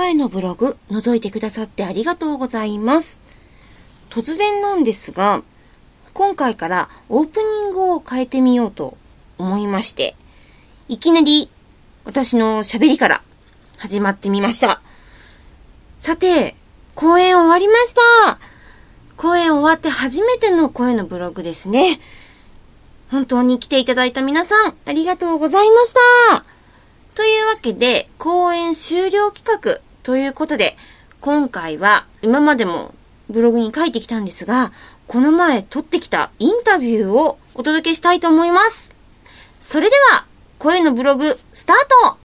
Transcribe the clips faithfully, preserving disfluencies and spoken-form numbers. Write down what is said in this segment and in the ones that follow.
声のブログ覗いてくださってありがとうございます。突然なんですが、今回からオープニングを変えてみようと思いまして、いきなり私の喋りから始まってみました。さて、公演終わりました。公演終わって初めての声のブログですね。本当に来ていただいた皆さん、ありがとうございました。というわけで、公演終了企画ということで、今回は今までもブログに書いてきたんですが、この前撮ってきたインタビューをお届けしたいと思います。それでは、声のブログスタート。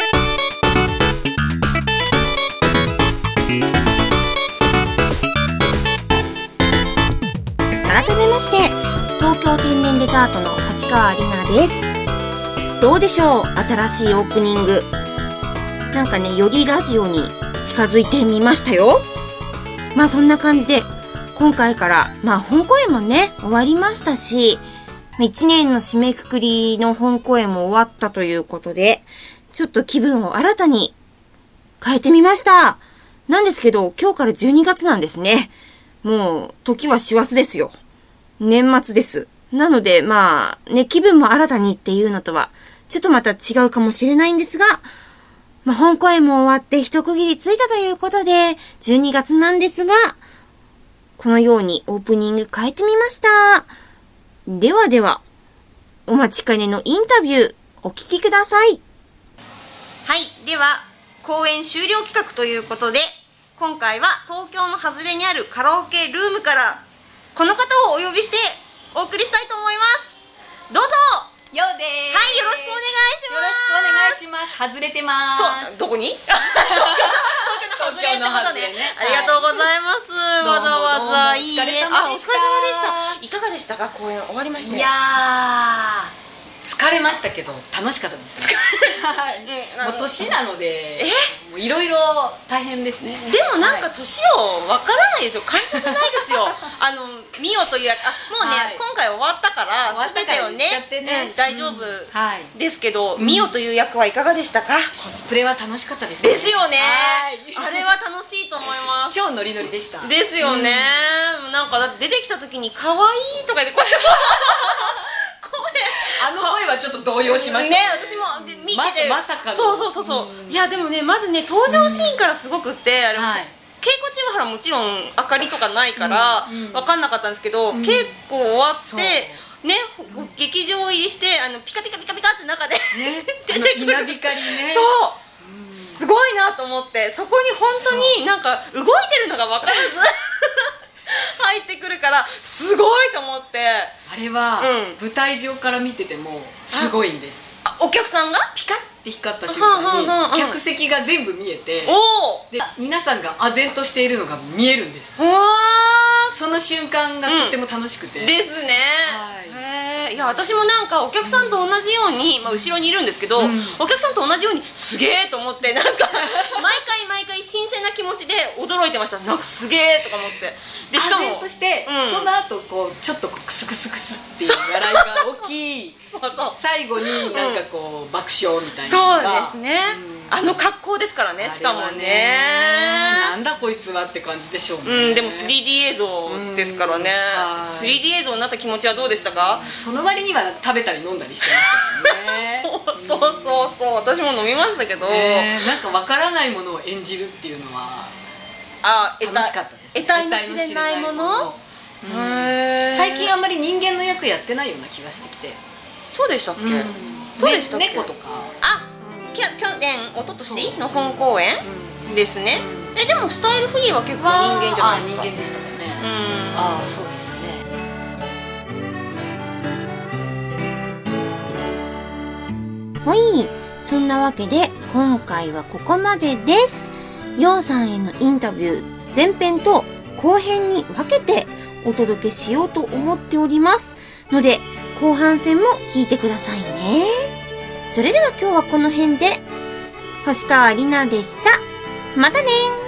改めまして、東京天然デザートの橋川里奈です。どうでしょう、新しいオープニング。なんかね、よりラジオに近づいてみましたよ。まあそんな感じで、今回から、まあ本公演もね、終わりましたし、一年の締めくくりの本公演も終わったということで、ちょっと気分を新たに変えてみました。なんですけど、今日からじゅうにがつなんですね。もう、時は師走ですよ。年末です。なので、まあ、ね、気分も新たにっていうのとは、ちょっとまた違うかもしれないんですが、まあ、本公演も終わって一区切りついたということで、じゅうにがつなんですが、このようにオープニング変えてみました。ではでは、お待ちかねのインタビュー、お聞きください。はい、では、公演終了企画ということで、今回は東京の外れにあるカラオケルームから、この方をお呼びしてお送りしたいと思います。どうぞ。 ようでーす。 はい、よろしくお願いします。 よろしくお願いします。外れてまーす。 そう、どこに？ 東京の外れね。 ありがとうございます。わざわざいいえ。あ、お疲れ様でした。いかがでしたか、公演終わりました。 いやー。疲れましたけど楽しかったです。はい。もう年なので、もういろいろ大変ですね。 でもなんか年をわからないですよ。感じさせないですよ。あのミオというあもうね今回終わったから全てをね大丈夫ですけど、ミオという役はいかがでしたか？ コスプレは楽しかったです。 ですよね。あれは楽しいと思います。 超ノリノリでした。 ですよね。なんか出てきた時に可愛いとか言ってこれ。 あの声はちょっと動揺しましたね。私も見ててまさかのそうそうそうそう、いやでもねまずね登場シーンからすごくってあれ、はい、稽古中はほらもちろん明かりとかないから分かんなかったんですけど、うん、稽古終わってね、劇場入りしてあのピカピカピカピカって中で、ね、出てくる稲光ね。そう、すごいなと思って、そこに本当になんか動いてるのが分からず入ってくるからすごいと思って、 あれは、うん、舞台上から見ててもすごいんです。 あ、お客さんがピカッて光った瞬間に、はあはあ、客席が全部見えて、おで皆さんが唖然としているのが見えるんです。その瞬間がとっても楽しくて、 うん、ですね。はい、いや私もなんかお客さんと同じように、まあ、後ろにいるんですけど、うん、お客さんと同じようにすげえと思って、なんか毎回毎回新鮮な気持ちで驚いてました。なんかすげえとか思って、 でしかも唖然として、うん、その後こうちょっとこうクスクスクスっていう笑いが起きそうそう最後になんかこう、うん、爆笑みたいなのがそうですね、うん、あの格好ですからね。しかもねなんだこいつはって感じでしょうね、 うん、でも スリーディー 映像ですからね、うん、スリーディー 映像になった気持ちはどうでしたか？ その割には食べたり飲んだりしてましたけどねそうそうそうそう、私も飲みましたけど、 ね、なんかわからないものを演じるっていうのはあ楽しかったです、ね、 得体の知れないもの、 うん、最近あんまり人間の役やってないような気がしてきて。 そうでしたっけ、うん、 そうでしたっけ。猫とかあ、きょ去年一昨年の本公演ですね、うん、えでもスタイルフリーは結構人間じゃないですか。 あ、人間でしたかね、うん、ああそうですね。はい、そんなわけで今回はここまでです。ようさんへのインタビュー前編と後編に分けてお届けしようと思っておりますので、後半戦も聞いてくださいね。それでは今日はこの辺で、星川里奈でした。またねー。